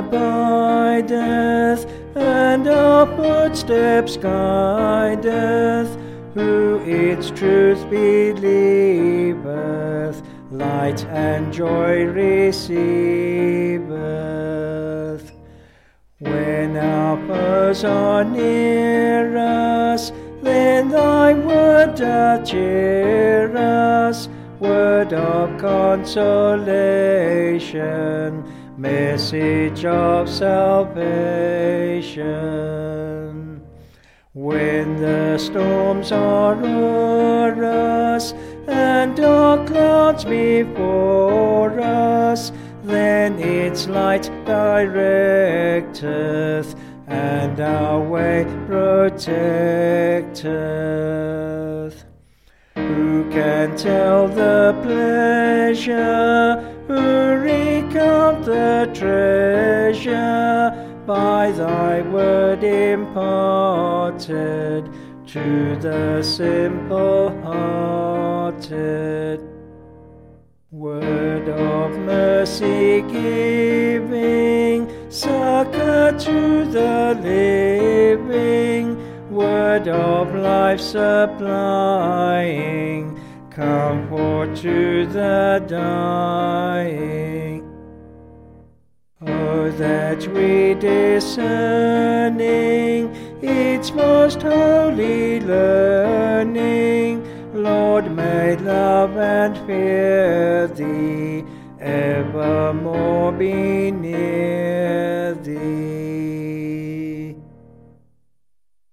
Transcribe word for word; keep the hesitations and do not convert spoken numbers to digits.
abideth, and our footsteps guideth. Who its truth believeth, light and joy receiveth. When our foes are near us, then thy word doth cheer us, word of consolation, message of salvation. When the storms are o'er us, and dark clouds before us, then its light directeth, and our way protecteth. Who can tell the pleasure, who recount the treasure, by thy word imparted to the simple-hearted? Word of mercy giving, succor to the living, word of life supplying, comfort to the dying. Oh, that we discerning its most holy learning, Lord, may love and fear thee evermore be